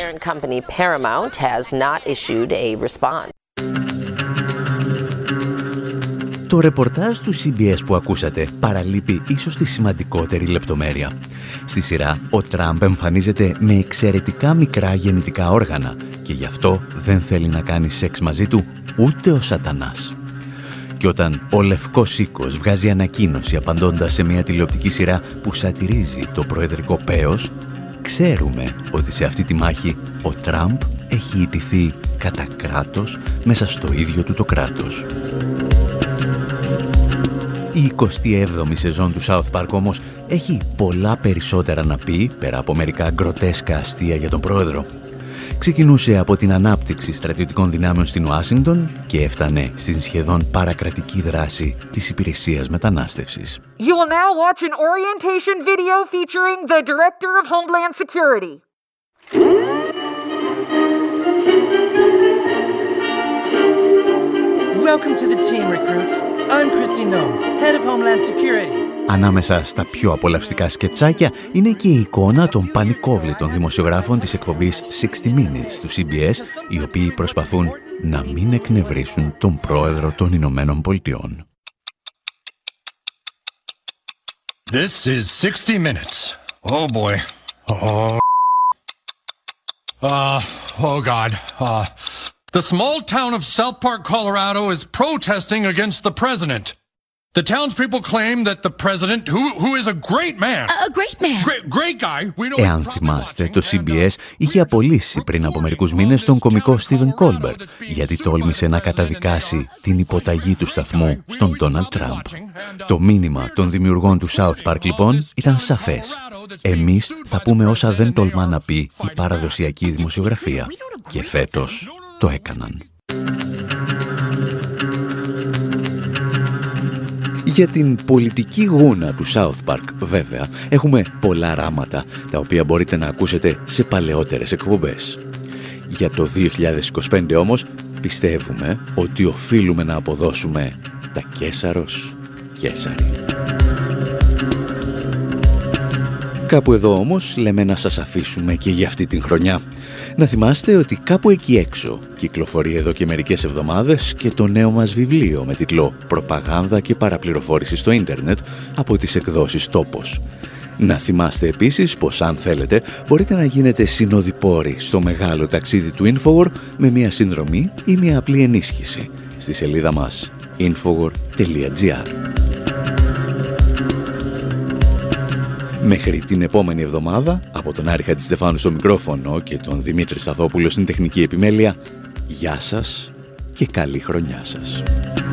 Το ρεπορτάζ του CBS που ακούσατε παραλείπει ίσως τη σημαντικότερη λεπτομέρεια. Στη σειρά, ο Τραμπ εμφανίζεται με εξαιρετικά μικρά γεννητικά όργανα και γι' αυτό δεν θέλει να κάνει σεξ μαζί του ούτε ο σατανάς. Και όταν ο Λευκός Οίκος βγάζει ανακοίνωση απαντώντας σε μια τηλεοπτική σειρά που σατυρίζει το προεδρικό πέος, ξέρουμε ότι σε αυτή τη μάχη ο Τραμπ έχει ιτηθεί κατά κράτος μέσα στο ίδιο του το κράτος. Η 27η σεζόν του South Park όμως έχει πολλά περισσότερα να πει πέρα από μερικά γκροτέσκα αστεία για τον πρόεδρο. Ξεκινούσε από την ανάπτυξη στρατιωτικών δυνάμεων στην Ουάσιγκτον και έφτανε στην σχεδόν παρακρατική δράση της υπηρεσίας μετανάστευσης. You will now watch an orientation video featuring the Director of Homeland Security. Welcome to the team, recruits. I'm Kristi Noem, Head of Homeland Security. Ανάμεσα στα πιο απολαυστικά σκετσάκια είναι και η εικόνα των πανικόβλητων δημοσιογράφων της εκπομπής 60 Minutes του CBS, οι οποίοι προσπαθούν να μην εκνευρίσουν τον πρόεδρο των Ηνωμένων Πολιτειών. This is 60 Minutes. Oh boy. Oh God. The small town of South Park, Colorado is protesting against the president. The townspeople claim that the president, who is a great man. A great man. Great guy. Εάν θυμάστε, το CBS είχε απολύσει πριν από μερικούς μήνες τον κωμικό Στίβεν Κόλμπερτ, γιατί τόλμησε να καταδικάσει την υποταγή του σταθμού στον Ντόναλντ Τραμπ. Το μήνυμα των δημιουργών του South Park λοιπόν ήταν σαφές. Εμείς θα πούμε όσα δεν τολμά να πει η παραδοσιακή δημοσιογραφία. Και φέτος το έκαναν. Για την πολιτική γούνα του South Park, βέβαια, έχουμε πολλά ράματα, τα οποία μπορείτε να ακούσετε σε παλαιότερες εκπομπές. Για το 2025 όμως, πιστεύουμε ότι οφείλουμε να αποδώσουμε τα Κέσαρος Κέσαρη. Κάπου εδώ όμως λέμε να σας αφήσουμε και για αυτή την χρονιά. Να θυμάστε ότι κάπου εκεί έξω κυκλοφορεί εδώ και μερικές εβδομάδες και το νέο μας βιβλίο με τίτλο «Προπαγάνδα και παραπληροφόρηση στο ίντερνετ» από τις εκδόσεις Τόπος. Να θυμάστε επίσης πως αν θέλετε μπορείτε να γίνετε συνοδοιπόροι στο μεγάλο ταξίδι του Infowar με μια συνδρομή ή μια απλή ενίσχυση στη σελίδα μας infowar.gr. Μέχρι την επόμενη εβδομάδα, από τον Άρη Χατζηστεφάνου στο μικρόφωνο και τον Δημήτρη Σταθόπουλο στην τεχνική επιμέλεια, γεια σας και καλή χρονιά σας.